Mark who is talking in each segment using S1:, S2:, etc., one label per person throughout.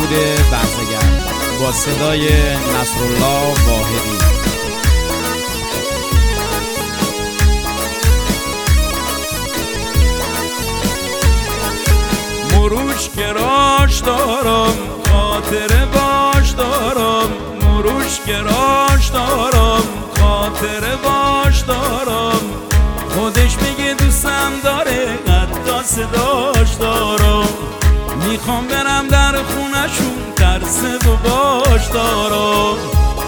S1: محمود برزگر با صدای نصرالله واحدی.
S2: مروش گراش دارم خاطر باش دارم، مروش گراش دارم خاطر باش دارم، خودش میگه دوستم داره حتی صداش دارم، میخوام برم در خونشون ترس و باش دارم.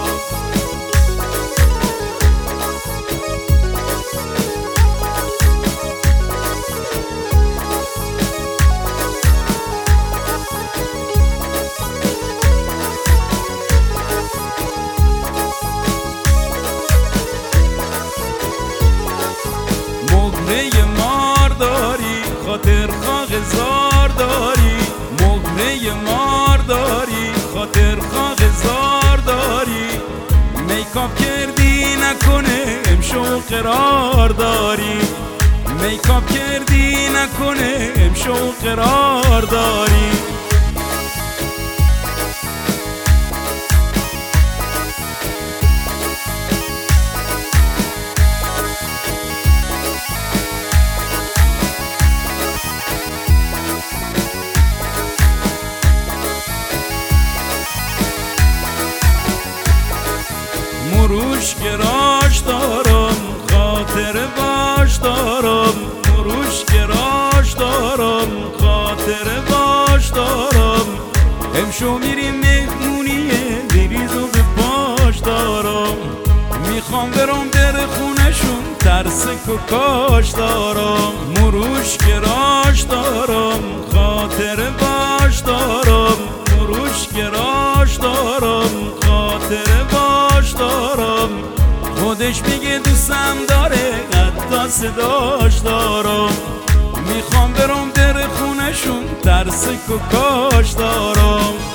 S2: مهره مار داری خاطر خاق زار داری، مهره مار داری خاطر خاق زار داری، میکاپ کردی نکنه امشو قرار داری، میکاپ کردی نکنه امشو قرار داری. مروش گراش دارم خاطر باش دارم، مروش گراش دارم خاطر باش دارم، امشو میریم مهمونیه بریز و به پاش دارم، میخوام برم در خونشون ترس کاش دارم. مروش گراش دارم خاطر باش دارم، مروش گراش دارم خاطر باش دارم، خودش میگه دوستم داره حتی صداش دارم، میخوام برم در خونشون ترس کاش دارم.